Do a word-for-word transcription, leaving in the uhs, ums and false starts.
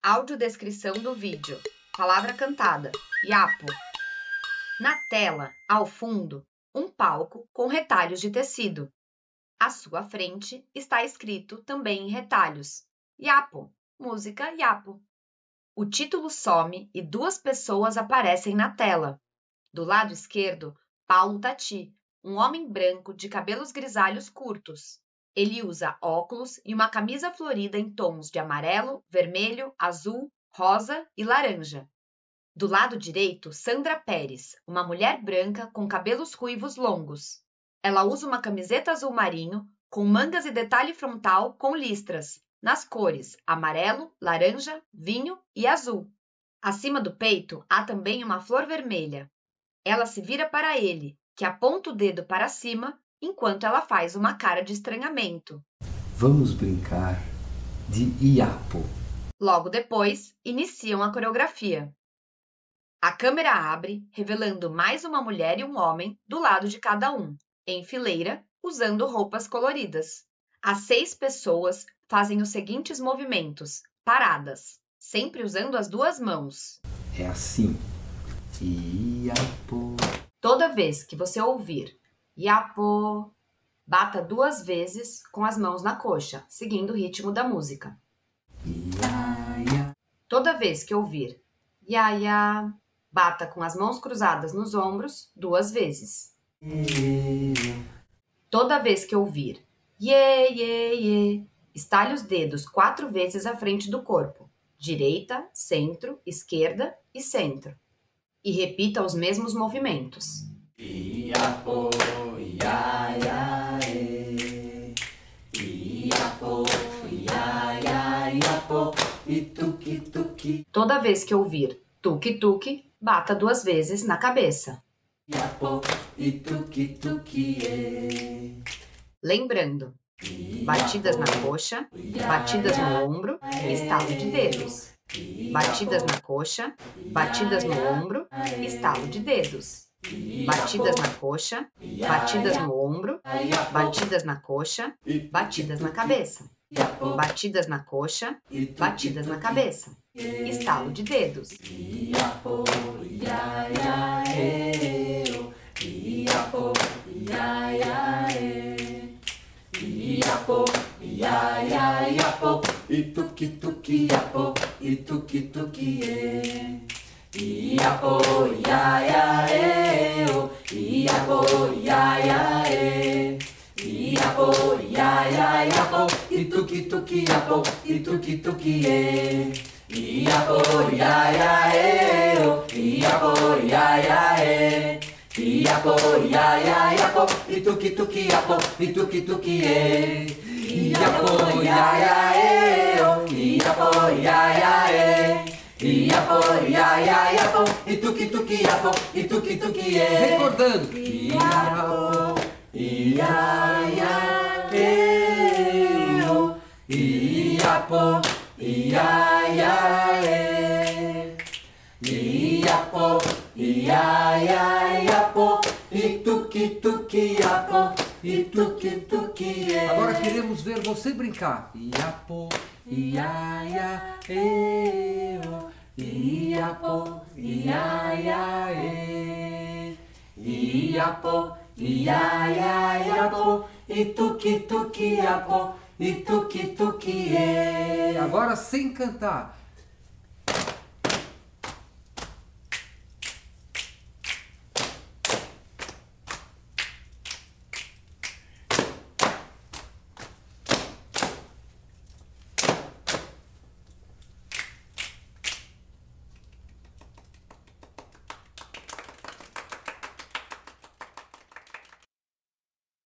Audiodescrição do vídeo. Palavra cantada. Iapo. Na tela, ao fundo, um palco com retalhos de tecido. À sua frente está escrito também em retalhos. Iapo. Música Iapo. O título some e duas pessoas aparecem na tela. Do lado esquerdo, Paulo Tati, um homem branco de cabelos grisalhos curtos. Ele usa óculos e uma camisa florida em tons de amarelo, vermelho, azul, rosa e laranja. Do lado direito, Sandra Pérez, uma mulher branca com cabelos ruivos longos. Ela usa uma camiseta azul marinho com mangas e detalhe frontal com listras, nas cores amarelo, laranja, vinho e azul. Acima do peito há também uma flor vermelha. Ela se vira para ele, que aponta o dedo para cima, enquanto ela faz uma cara de estranhamento. Vamos brincar de Iapo. Logo depois, iniciam a coreografia. A câmera abre, revelando mais uma mulher e um homem do lado de cada um, em fileira, usando roupas coloridas. As seis pessoas fazem os seguintes movimentos, paradas, sempre usando as duas mãos. É assim. Iapo. Toda vez que você ouvir Iapo, bata duas vezes com as mãos na coxa, seguindo o ritmo da música. Iaia. Toda vez que ouvir Iaia, bata com as mãos cruzadas nos ombros duas vezes. Toda vez que ouvir Iê, iê, iê, estale os dedos quatro vezes à frente do corpo, direita, centro, esquerda e centro. E repita os mesmos movimentos. Iapo, iaia, e. Iapo, iaia, iapo, e tuki, tuki. Toda vez que ouvir tuque-tuque, bata duas vezes na cabeça. Iapo, e tuki, tuki, e. Lembrando, batidas na coxa, batidas no ombro, estalo de dedos. Batidas na coxa, batidas no ombro, estalo de dedos. Batidas na coxa, batidas no ombro, batidas na coxa, batidas na cabeça. Batidas na coxa, batidas na cabeça. Estalo de dedos. Iapo, iaia, eu. Iapo, iaia, e. Iapo, iaia, iapo, e tuki, tuki, iapo, e tuki, tuki, e. Iapo, iaia, eu. Iapo, iaia, e. Iapo, iaia, iapo, e tuki, tuki, iapo, e tuki, tuki, e. Iapo, iaia, eu. Iapo, iaia, e. Iapo, iaia, iapo, e tuki, tuki, iapo, e tuki, tuki, e. Iapo, iaia, eu. Iapo, iaia, e. Iapo, iaia, iapo, e tuki, tuki, iapo, e tuki, tuki, e. Recordando. Iapo, iaia, eu. Iapo, iaia, e. Iapo, iaia, iapo, e tuki, tuki, iapo, e tuki, tuki, e. Agora queremos ver você brincar. Iapo, iaia, eu. Iapo, iaia, e. Iapo, iaia, iapo, e tuki, tuki, iapo, e tuki, tuki, e. Agora sem cantar.